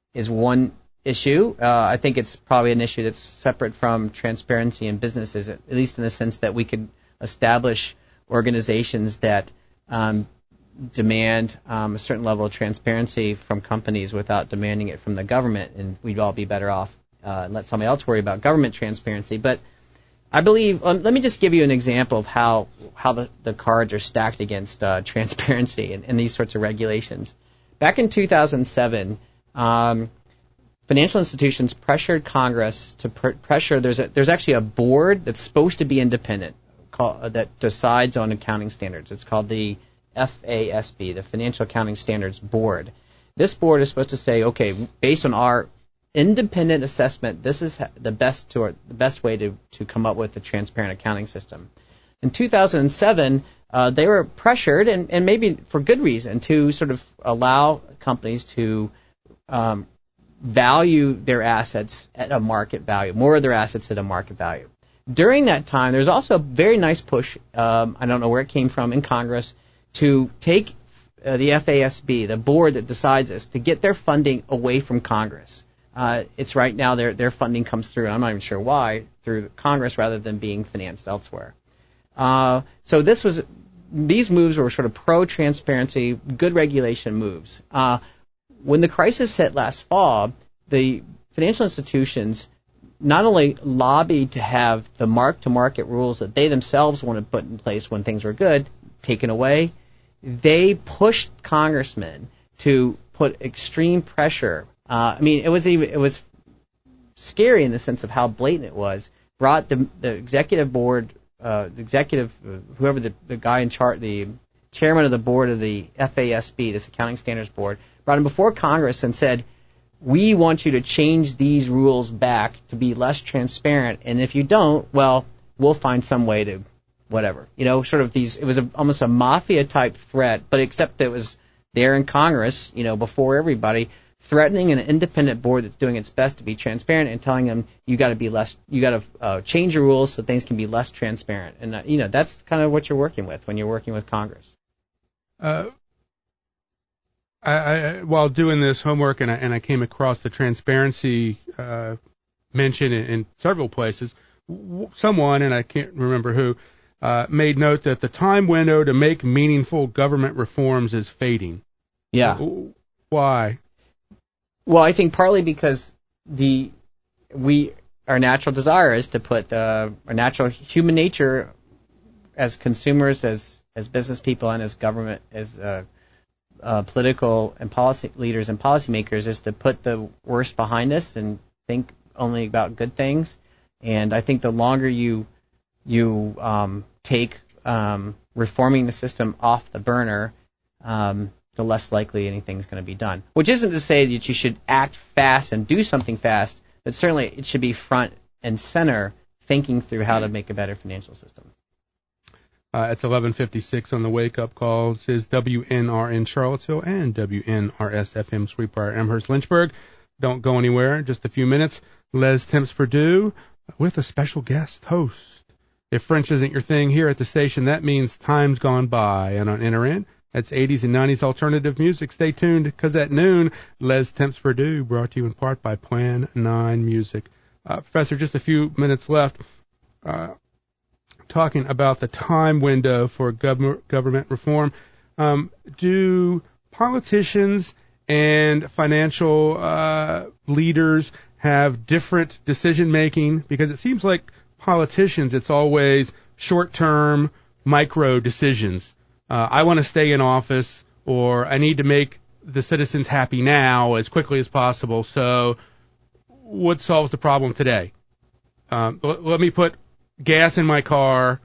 is one issue. Uh, I think it's probably an issue that's separate from transparency in businesses, at least in the sense that we could establish organizations that um, demand um, a certain level of transparency from companies without demanding it from the government, and we'd all be better off uh, and let somebody else worry about government transparency. But I believe, um, let me just give you an example of how how the, the cards are stacked against uh, transparency and, and these sorts of regulations. Back in two thousand seven, um, financial institutions pressured Congress to pr- pressure. There's a, there's actually a board that's supposed to be independent call, uh, that decides on accounting standards. It's called the F A S B, the Financial Accounting Standards Board. This board is supposed to say, okay, based on our independent assessment, this is the best to, the best way to, to come up with a transparent accounting system. In two thousand seven, uh, they were pressured, and, and maybe for good reason, to sort of allow companies to um, value their assets at a market value, more of their assets at a market value. During that time, there's also a very nice push, um, I don't know where it came from, in Congress, to take uh, the F A S B, the board that decides this, to get their funding away from Congress. Uh, it's right now their their funding comes through, and I'm not even sure why, through Congress rather than being financed elsewhere. Uh, so this was these moves were sort of pro-transparency, good regulation moves. Uh, when the crisis hit last fall, the financial institutions not only lobbied to have the mark-to-market rules that they themselves want to put in place when things were good taken away, they pushed congressmen to put extreme pressure. Uh, I mean, it was even it was scary in the sense of how blatant it was. Brought the, the executive board, uh, the executive, uh, whoever the, the guy in charge, the chairman of the board of the F A S B, this Accounting Standards Board, brought him before Congress and said, we want you to change these rules back to be less transparent, and if you don't, well, we'll find some way to whatever. You know, sort of these, it was a, almost a mafia-type threat, but except that it was there in Congress, you know, before everybody, threatening an independent board that's doing its best to be transparent and telling them you got to be less, you got to uh, change your rules so things can be less transparent. And, uh, you know, that's kind of what you're working with when you're working with Congress. Uh, I, I, while doing this homework, and I, and I came across the transparency uh, mentioned in, in several places, w- someone, and I can't remember who, uh, made note that the time window to make meaningful government reforms is fading. Yeah. Why? Well, I think partly because the we our natural desire is to put uh, our natural human nature as consumers, as as business people, and as government, as uh, uh, political and policy leaders and policymakers, is to put the worst behind us and think only about good things. And I think the longer you you um, take um, reforming the system off the burner, um, the less likely anything's going to be done. Which isn't to say that you should act fast and do something fast, but certainly it should be front and center, thinking through how to make a better financial system. Uh, it's eleven fifty-six on the wake-up call. It says W N R in Charlottesville and W N R S F M Sweetbriar, Amherst, Lynchburg. Don't go anywhere. In just a few minutes, Les Temps Purdue with a special guest host. If French isn't your thing here at the station, that means time's gone by. And on N R N, that's eighties and nineties alternative music. Stay tuned, because at noon, Les Temps Purdue, brought to you in part by Plan nine Music. Uh, Professor, just a few minutes left. Uh, talking about the time window for gov- government reform. Um, do politicians and financial uh, leaders have different decision-making? Because it seems like politicians, it's always short-term, micro decisions. Uh, I want to stay in office, or I need to make the citizens happy now as quickly as possible. So what solves the problem today? Um, l- let me put gas in my car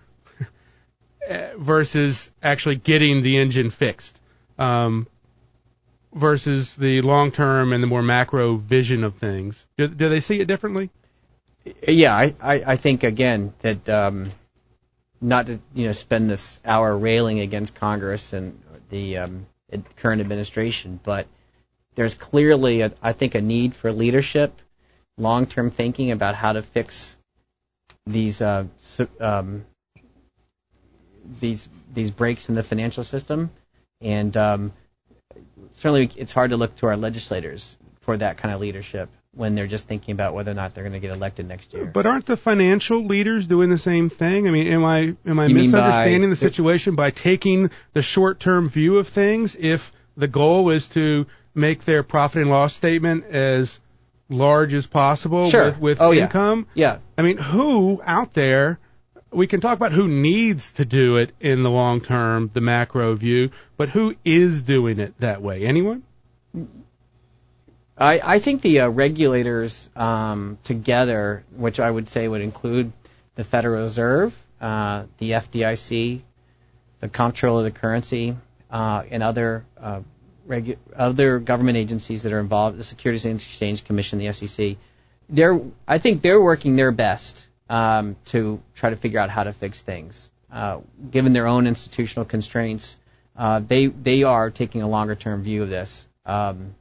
versus actually getting the engine fixed, um, versus the long-term and the more macro vision of things. Do, do they see it differently? Yeah, I, I, I think, again, that um, not to you know spend this hour railing against Congress and the um, current administration, but there's clearly, a, I think, a need for leadership, long-term thinking about how to fix these uh, um, these these breaks in the financial system, and um, certainly it's hard to look to our legislators for that kind of leadership when they're just thinking about whether or not they're going to get elected next year. But aren't the financial leaders doing the same thing? I mean, am I am I You mean misunderstanding by- the situation by taking the short-term view of things if the goal is to make their profit and loss statement as large as possible Sure. with, with Oh, yeah. income? Yeah. I mean, who out there, we can talk about who needs to do it in the long term, the macro view, but who is doing it that way? Anyone? I, I think the uh, regulators um, together, which I would say would include the Federal Reserve, uh, the F D I C, the Comptroller of the Currency, uh, and other uh, regu- other government agencies that are involved, the Securities and Exchange Commission, the S E C, they're I think they're working their best um, to try to figure out how to fix things. Uh, given their own institutional constraints, uh, they they are taking a longer term view of this. Um,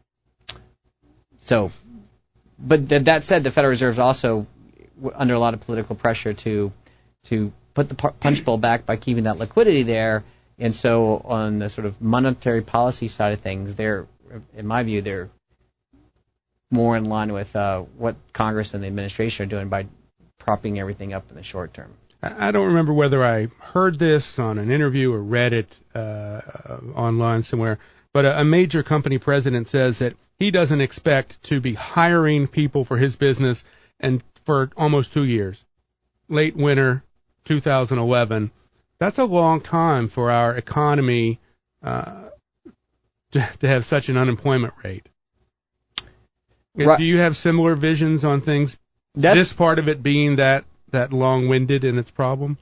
So, but th- that said, the Federal Reserve is also w- under a lot of political pressure to to put the pu- punch bowl back by keeping that liquidity there. And so, on the sort of monetary policy side of things, they're, in my view, they're more in line with uh, what Congress and the administration are doing by propping everything up in the short term. I don't remember whether I heard this on an interview or read it uh, online somewhere, but a, a major company president says that he doesn't expect to be hiring people for his business and for almost two years. Late winter two thousand eleven. That's a long time for our economy uh, to, to have such an unemployment rate. Right. Do you have similar visions on things? That's, This part of it being that, that long-winded in its problem?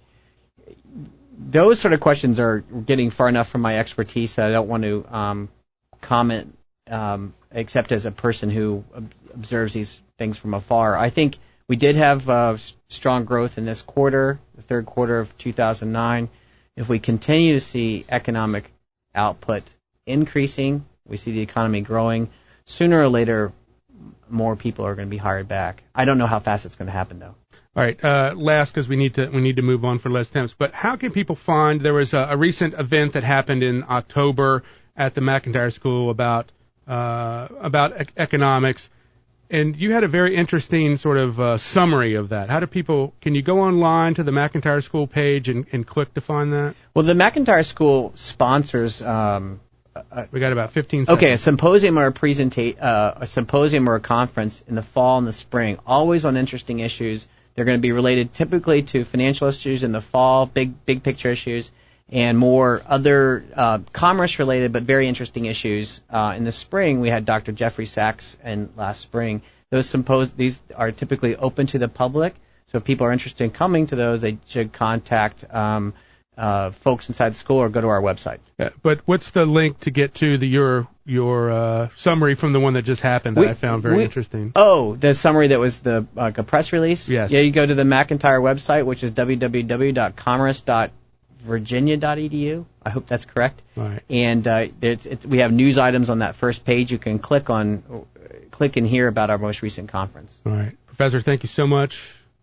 Those sort of questions are getting far enough from my expertise that I don't want to um, comment um, except as a person who ob- observes these things from afar. I think we did have uh, s- strong growth in this quarter, the third quarter of two thousand nine. If we continue to see economic output increasing, we see the economy growing, sooner or later more people are going to be hired back. I don't know how fast it's going to happen, though. All right, uh, last, because we need to we need to move on for less temps. But how can people find? There was a, a recent event that happened in October at the McIntyre School about uh, about ec- economics, and you had a very interesting sort of uh, summary of that. How do people? Can you go online to the McIntyre School page and, and click to find that? Well, the McIntyre School sponsors. Um, a, We got about fifteen seconds. Okay, a symposium or a presenta- uh, a symposium or a conference in the fall and the spring, always on interesting issues. They're going to be related typically to financial issues in the fall, big big picture issues, and more other uh, commerce-related but very interesting issues. Uh, in the spring, we had Doctor Jeffrey Sachs, and last spring, those sympos- these are typically open to the public. So if people are interested in coming to those, they should contact um, uh, folks inside the school or go to our website. Yeah, but what's the link to get to the your your uh, summary from the one that just happened that We- I found very we- interesting? Oh, the summary that was the like a press release? Yes. Yeah, you go to the McIntyre website, which is w w w dot commerce dot virginia dot e d u. I hope that's correct. All right. And uh, it's, it's, we have news items on that first page. You can click on, click and hear about our most recent conference. All right. Professor, thank you so much.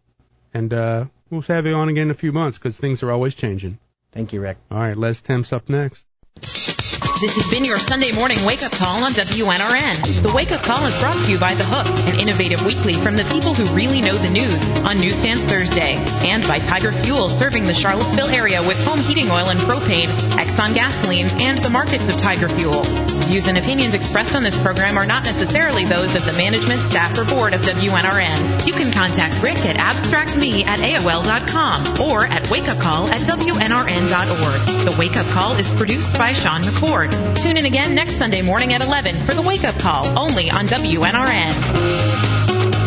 And uh, we'll have you on again in a few months because things are always changing. Thank you, Rick. All right. Les Temps up next. This has been your Sunday morning wake-up call on W N R N. The wake-up call is brought to you by The Hook, an innovative weekly from the people who really know the news on Newsstands Thursday, and by Tiger Fuel, serving the Charlottesville area with home heating oil and propane, Exxon gasolines, and the markets of Tiger Fuel. Views and opinions expressed on this program are not necessarily those of the management, staff, or board of W N R N. You can contact Rick at abstractme at A O L dot com or at wakeupcall at W N R N dot org. The wake-up call is produced by Sean McCord. Tune in again next Sunday morning at eleven for the Wake Up Call, only on W N R N.